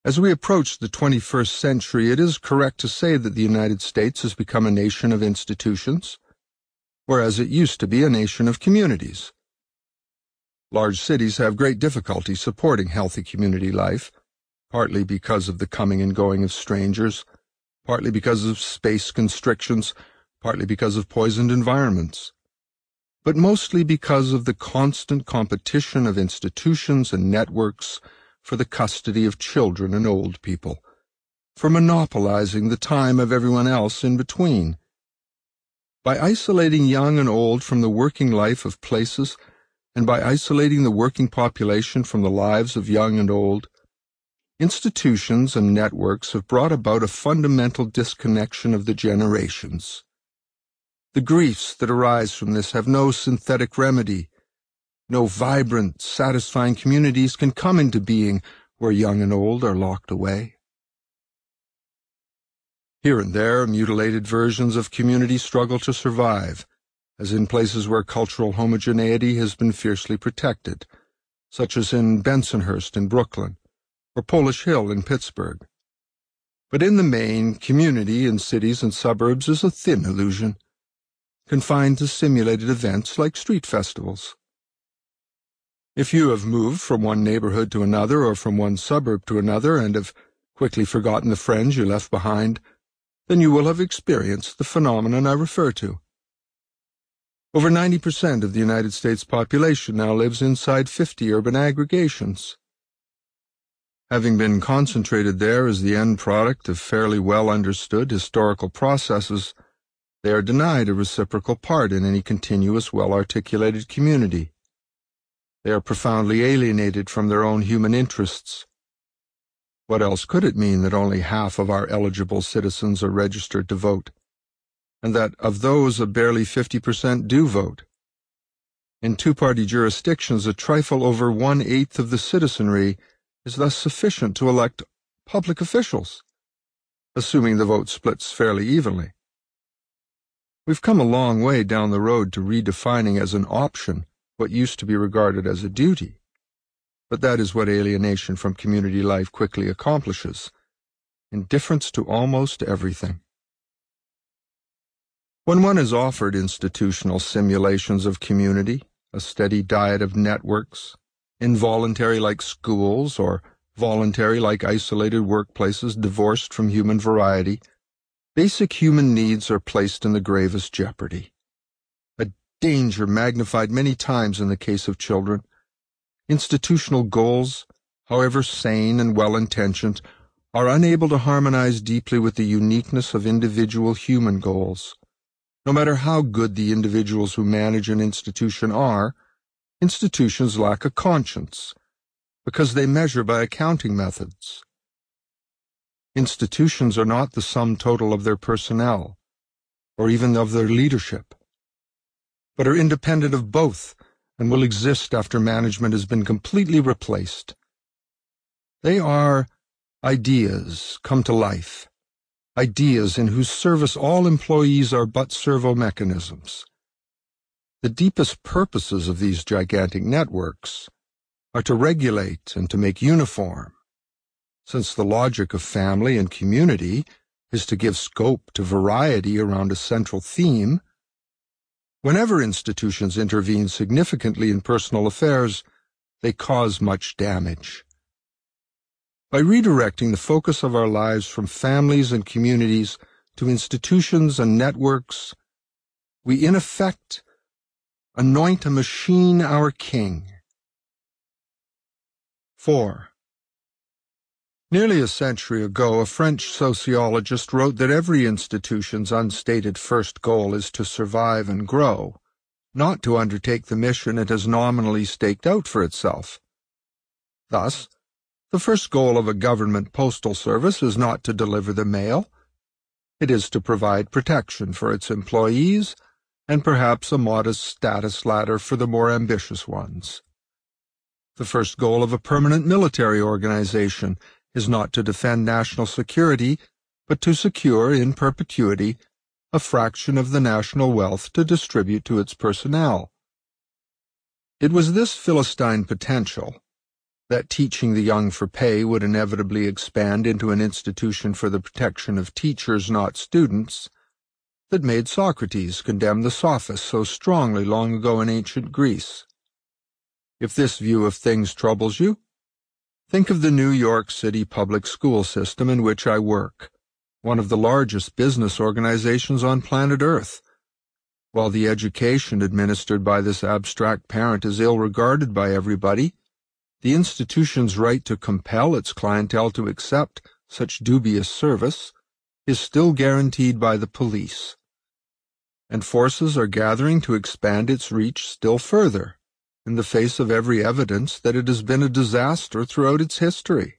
As we approach the 21st century, it is correct to say that the United States has become a nation of institutions, whereas it used to be a nation of communities. Large cities have great difficulty supporting healthy community life, partly because of the coming and going of strangers, partly because of space constrictions, partly because of poisoned environments, but mostly because of the constant competition of institutions and networks for the custody of children and old people, for monopolizing the time of everyone else in between. By isolating young and old from the working life of places, and by isolating the working population from the lives of young and old, institutions and networks have brought about a fundamental disconnection of the generations. The griefs that arise from this have no synthetic remedy. No vibrant, satisfying communities can come into being where young and old are locked away. Here and there, mutilated versions of community struggle to survive, as in places where cultural homogeneity has been fiercely protected, such as in Bensonhurst in Brooklyn, or Polish Hill in Pittsburgh. But in the main, community in cities and suburbs is a thin illusion, confined to simulated events like street festivals. If you have moved from one neighborhood to another or from one suburb to another and have quickly forgotten the friends you left behind, then you will have experienced the phenomenon I refer to. Over 90% of the United States population now lives inside 50 urban aggregations. Having been concentrated there as the end product of fairly well understood historical processes, they are denied a reciprocal part in any continuous, well-articulated community. They are profoundly alienated from their own human interests. What else could it mean that only half of our eligible citizens are registered to vote, and that of those barely 50% do vote? In two-party jurisdictions, a trifle over 1/8 of the citizenry is thus sufficient to elect public officials, assuming the vote splits fairly evenly. We've come a long way down the road to redefining as an option what used to be regarded as a duty. But that is what alienation from community life quickly accomplishes: indifference to almost everything. When one is offered institutional simulations of community, a steady diet of networks, involuntary like schools or voluntary like isolated workplaces divorced from human variety, basic human needs are placed in the gravest jeopardy. A danger magnified many times in the case of children. Institutional goals, however sane and well-intentioned, are unable to harmonize deeply with the uniqueness of individual human goals. No matter how good the individuals who manage an institution are, institutions lack a conscience, because they measure by accounting methods. Institutions are not the sum total of their personnel, or even of their leadership, but are independent of both and will exist after management has been completely replaced. They are ideas come to life, ideas in whose service all employees are but servo mechanisms. The deepest purposes of these gigantic networks are to regulate and to make uniform. Since the logic of family and community is to give scope to variety around a central theme, whenever institutions intervene significantly in personal affairs, they cause much damage. By redirecting the focus of our lives from families and communities to institutions and networks, we in effect anoint a machine our king. 4. Nearly a century ago, a French sociologist wrote that every institution's unstated first goal is to survive and grow, not to undertake the mission it has nominally staked out for itself. Thus, the first goal of a government postal service is not to deliver the mail. It is to provide protection for its employees and perhaps a modest status ladder for the more ambitious ones. The first goal of a permanent military organization is not to defend national security, but to secure in perpetuity a fraction of the national wealth to distribute to its personnel. It was this Philistine potential, that teaching the young for pay would inevitably expand into an institution for the protection of teachers, not students, that made Socrates condemn the sophists so strongly long ago in ancient Greece. If this view of things troubles you, think of the New York City public school system in which I work, one of the largest business organizations on planet Earth. While the education administered by this abstract parent is ill-regarded by everybody, the institution's right to compel its clientele to accept such dubious service is still guaranteed by the police, and forces are gathering to expand its reach still further, in the face of every evidence that it has been a disaster throughout its history.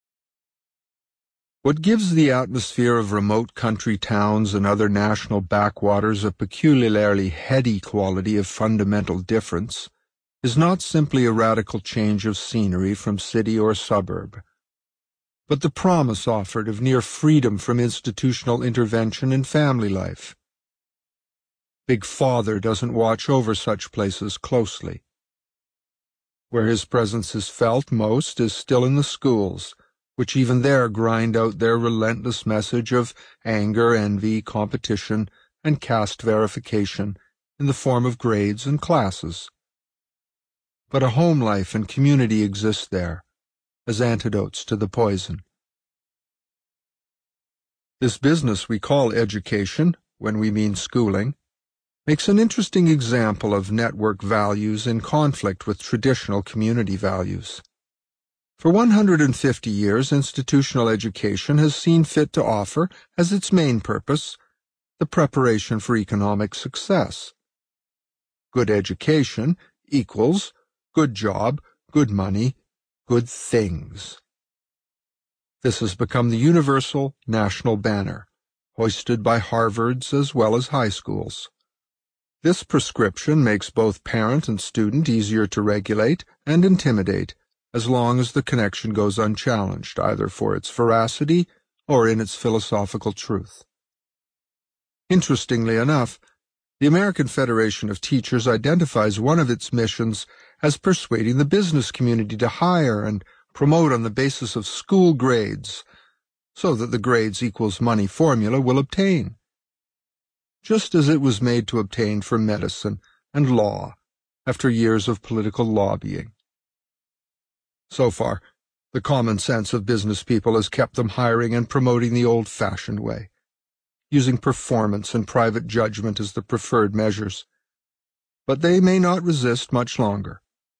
What gives the atmosphere of remote country towns and other national backwaters a peculiarly heady quality of fundamental difference is not simply a radical change of scenery from city or suburb, but the promise offered of near freedom from institutional intervention in family life. Big Father doesn't watch over such places closely. Where his presence is felt most is still in the schools, which even there grind out their relentless message of anger, envy, competition, and caste verification in the form of grades and classes. But a home life and community exist there, as antidotes to the poison. This business we call education, when we mean schooling, makes an interesting example of network values in conflict with traditional community values. For 150 years, institutional education has seen fit to offer, as its main purpose, the preparation for economic success. Good education equals good job, good money, good things. This has become the universal national banner, hoisted by Harvards as well as high schools. This prescription makes both parent and student easier to regulate and intimidate, as long as the connection goes unchallenged, either for its veracity or in its philosophical truth. Interestingly enough, the American Federation of Teachers identifies one of its missions as persuading the business community to hire and promote on the basis of school grades, so that the grades equals money formula will obtain, just as it was made to obtain for medicine and law after years of political lobbying. So far, the common sense of business people has kept them hiring and promoting the old-fashioned way, using performance and private judgment as the preferred measures. But they may not resist much longer.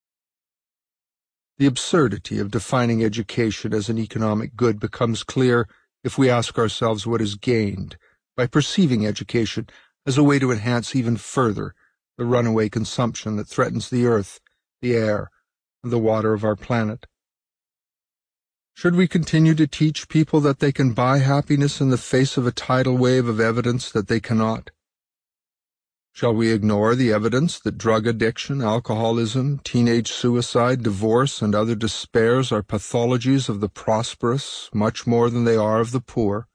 The absurdity of defining education as an economic good becomes clear if we ask ourselves what is gained by perceiving education as a way to enhance even further the runaway consumption that threatens the earth, the air, and the water of our planet. Should we continue to teach people that they can buy happiness in the face of a tidal wave of evidence that they cannot? Shall we ignore the evidence that drug addiction, alcoholism, teenage suicide, divorce, and other despairs are pathologies of the prosperous much more than they are of the poor?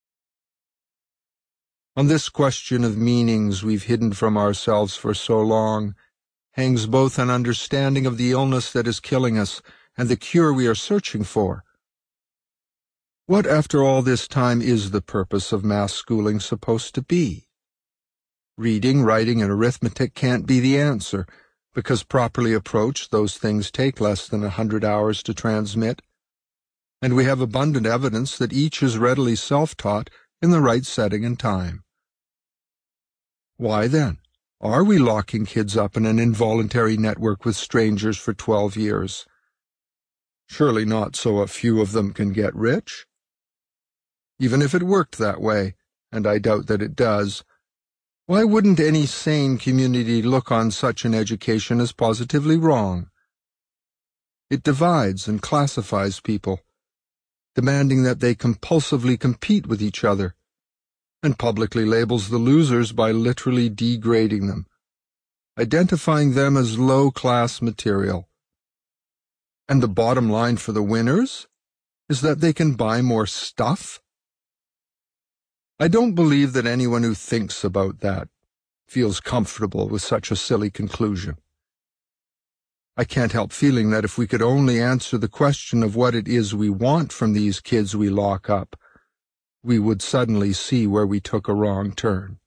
On this question of meanings we've hidden from ourselves for so long hangs both an understanding of the illness that is killing us and the cure we are searching for. What, after all this time, is the purpose of mass schooling supposed to be? Reading, writing, and arithmetic can't be the answer, because properly approached, those things take less than 100 hours to transmit, and we have abundant evidence that each is readily self-taught in the right setting and time. Why, then, are we locking kids up in an involuntary network with strangers for 12 years? Surely not so a few of them can get rich. Even if it worked that way, and I doubt that it does, why wouldn't any sane community look on such an education as positively wrong? It divides and classifies people, demanding that they compulsively compete with each other, and publicly labels the losers by literally degrading them, identifying them as low-class material. And the bottom line for the winners is that they can buy more stuff? I don't believe that anyone who thinks about that feels comfortable with such a silly conclusion. I can't help feeling that if we could only answer the question of what it is we want from these kids we lock up, we would suddenly see where we took a wrong turn.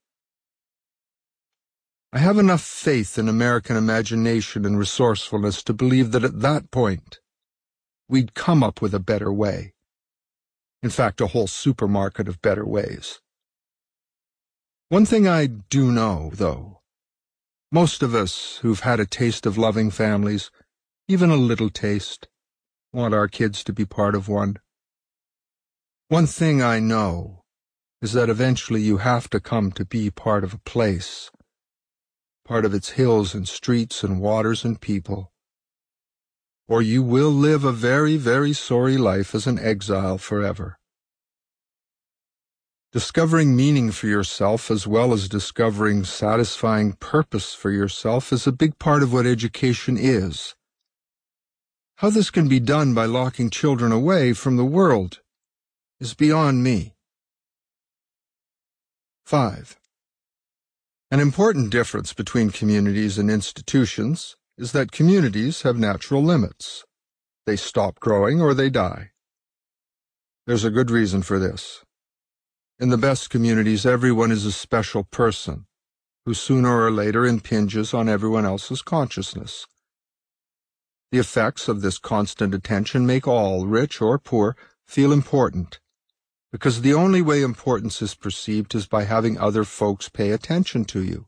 I have enough faith in American imagination and resourcefulness to believe that at that point, we'd come up with a better way. In fact, a whole supermarket of better ways. One thing I do know, though, most of us who've had a taste of loving families, even a little taste, want our kids to be part of one. One thing I know is that eventually you have to come to be part of a place, part of its hills and streets and waters and people, or you will live a very, very sorry life as an exile forever. Discovering meaning for yourself as well as discovering satisfying purpose for yourself is a big part of what education is. How this can be done by locking children away from the world is beyond me. 5. An important difference between communities and institutions is that communities have natural limits. They stop growing or they die. There's a good reason for this. In the best communities, everyone is a special person who sooner or later impinges on everyone else's consciousness. The effects of this constant attention make all, rich or poor, feel important, because the only way importance is perceived is by having other folks pay attention to you.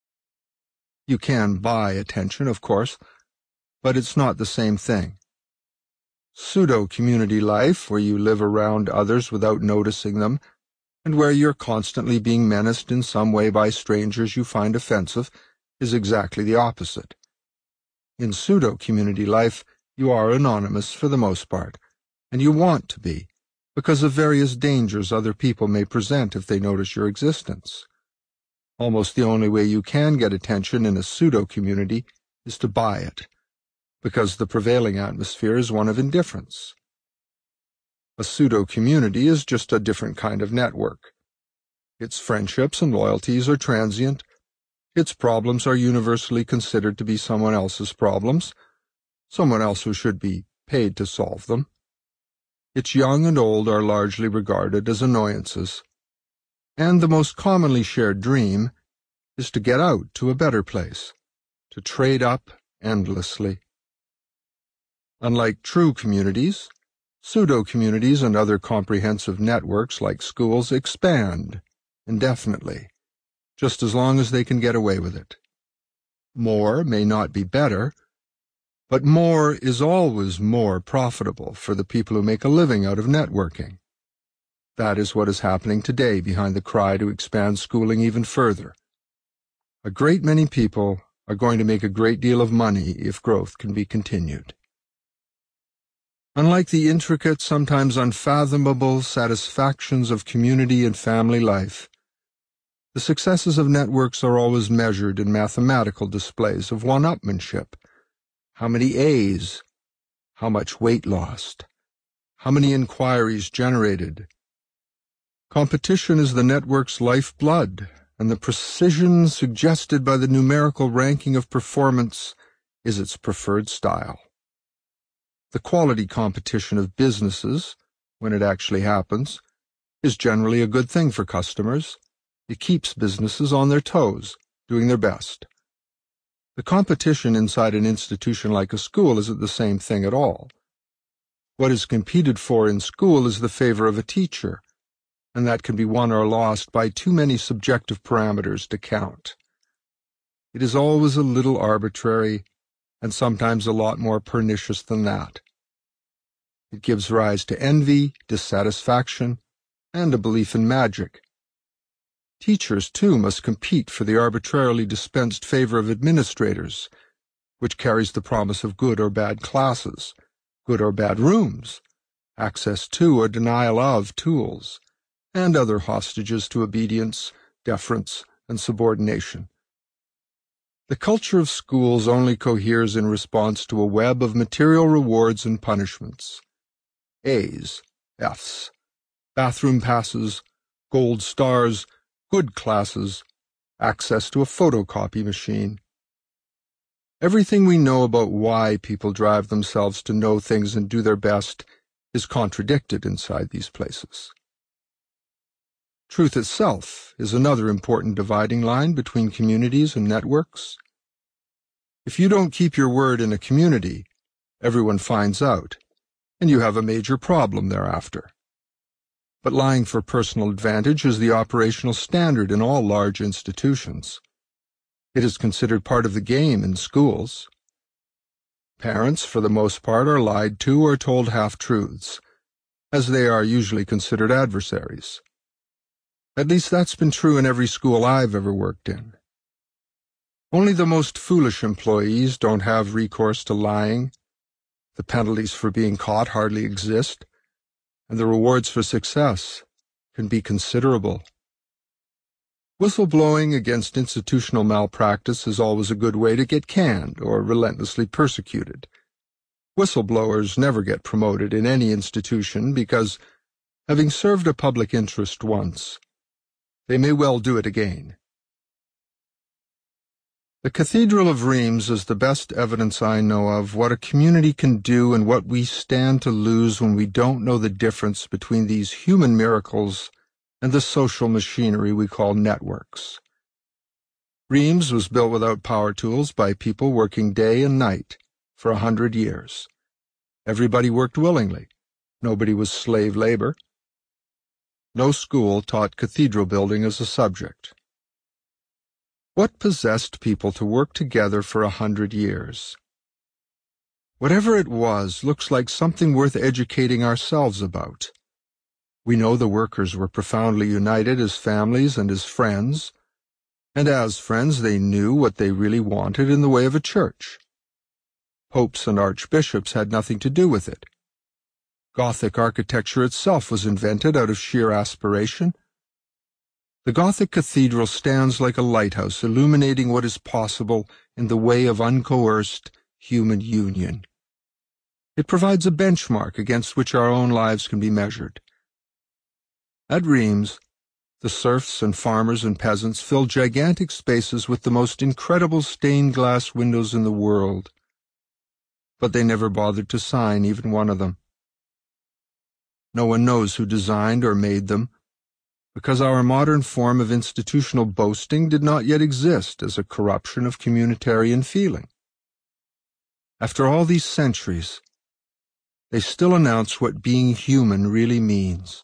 You can buy attention, of course, but it's not the same thing. Pseudo-community life, where you live around others without noticing them, and where you're constantly being menaced in some way by strangers you find offensive, is exactly the opposite. In pseudo-community life, you are anonymous for the most part, and you want to be, because of various dangers other people may present if they notice your existence. Almost the only way you can get attention in a pseudo-community is to buy it, because the prevailing atmosphere is one of indifference. A pseudo-community is just a different kind of network. Its friendships and loyalties are transient. Its problems are universally considered to be someone else's problems, someone else who should be paid to solve them. Its young and old are largely regarded as annoyances. And the most commonly shared dream is to get out to a better place, to trade up endlessly. Unlike true communities, pseudo-communities and other comprehensive networks like schools expand indefinitely, just as long as they can get away with it. More may not be better, but more is always more profitable for the people who make a living out of networking. That is what is happening today behind the cry to expand schooling even further. A great many people are going to make a great deal of money if growth can be continued. Unlike the intricate, sometimes unfathomable satisfactions of community and family life, the successes of networks are always measured in mathematical displays of one-upmanship. How many A's? How much weight lost? How many inquiries generated? Competition is the network's lifeblood, and the precision suggested by the numerical ranking of performance is its preferred style. The quality competition of businesses, when it actually happens, is generally a good thing for customers. It keeps businesses on their toes, doing their best. The competition inside an institution like a school isn't the same thing at all. What is competed for in school is the favor of a teacher, and that can be won or lost by too many subjective parameters to count. It is always a little arbitrary, and sometimes a lot more pernicious than that. It gives rise to envy, dissatisfaction, and a belief in magic. Teachers, too, must compete for the arbitrarily dispensed favor of administrators, which carries the promise of good or bad classes, good or bad rooms, access to or denial of tools, and other hostages to obedience, deference, and subordination. The culture of schools only coheres in response to a web of material rewards and punishments. A's, F's, bathroom passes, gold stars, good classes, access to a photocopy machine. Everything we know about why people drive themselves to know things and do their best is contradicted inside these places. Truth itself is another important dividing line between communities and networks. If you don't keep your word in a community, everyone finds out, and you have a major problem thereafter. But lying for personal advantage is the operational standard in all large institutions. It is considered part of the game in schools. Parents, for the most part, are lied to or told half-truths, as they are usually considered adversaries. At least that's been true in every school I've ever worked in. Only the most foolish employees don't have recourse to lying. The penalties for being caught hardly exist, and the rewards for success can be considerable. Whistleblowing against institutional malpractice is always a good way to get canned or relentlessly persecuted. Whistleblowers never get promoted in any institution because, having served a public interest once, they may well do it again. The Cathedral of Reims is the best evidence I know of what a community can do and what we stand to lose when we don't know the difference between these human miracles and the social machinery we call networks. Reims was built without power tools by people working day and night for 100 years. Everybody worked willingly. Nobody was slave labor. No school taught cathedral building as a subject. What possessed people to work together for 100 years? Whatever it was looks like something worth educating ourselves about. We know the workers were profoundly united as families and as friends, and as friends they knew what they really wanted in the way of a church. Popes and archbishops had nothing to do with it. Gothic architecture itself was invented out of sheer aspiration. The Gothic cathedral stands like a lighthouse illuminating what is possible in the way of uncoerced human union. It provides a benchmark against which our own lives can be measured. At Reims, the serfs and farmers and peasants filled gigantic spaces with the most incredible stained glass windows in the world, but they never bothered to sign even one of them. No one knows who designed or made them, because our modern form of institutional boasting did not yet exist as a corruption of communitarian feeling. After all these centuries, they still announce what being human really means.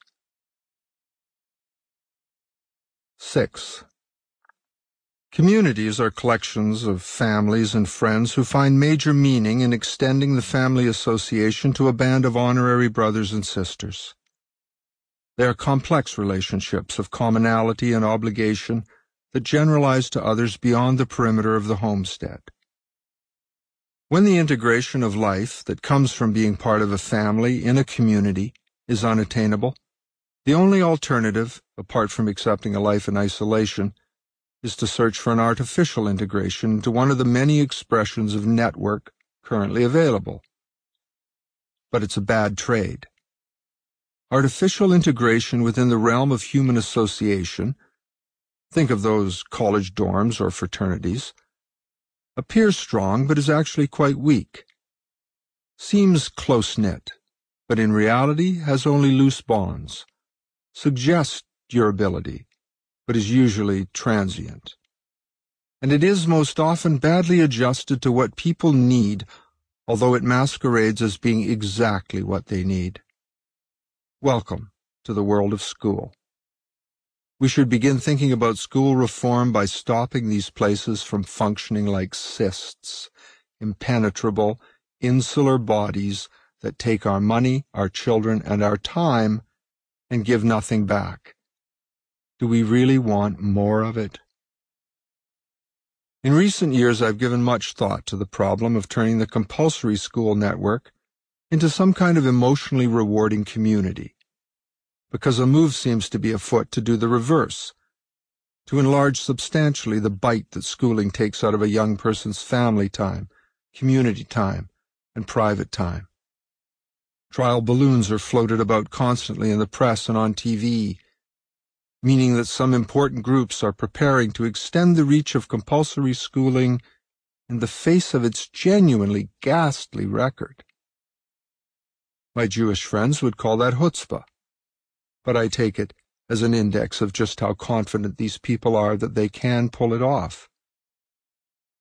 6. Communities are collections of families and friends who find major meaning in extending the family association to a band of honorary brothers and sisters. They are complex relationships of commonality and obligation that generalize to others beyond the perimeter of the homestead. When the integration of life that comes from being part of a family in a community is unattainable, the only alternative, apart from accepting a life in isolation, is to search for an artificial integration into one of the many expressions of network currently available. But it's a bad trade. Artificial integration within the realm of human association, think of those college dorms or fraternities, appears strong but is actually quite weak. Seems close-knit, but in reality has only loose bonds. Suggests durability, but is usually transient. And it is most often badly adjusted to what people need, although it masquerades as being exactly what they need. Welcome to the world of school. We should begin thinking about school reform by stopping these places from functioning like cysts, impenetrable, insular bodies that take our money, our children, and our time and give nothing back. Do we really want more of it? In recent years, I've given much thought to the problem of turning the compulsory school network into some kind of emotionally rewarding community, because a move seems to be afoot to do the reverse, to enlarge substantially the bite that schooling takes out of a young person's family time, community time, and private time. Trial balloons are floated about constantly in the press and on TV, meaning that some important groups are preparing to extend the reach of compulsory schooling in the face of its genuinely ghastly record. My Jewish friends would call that chutzpah, but I take it as an index of just how confident these people are that they can pull it off.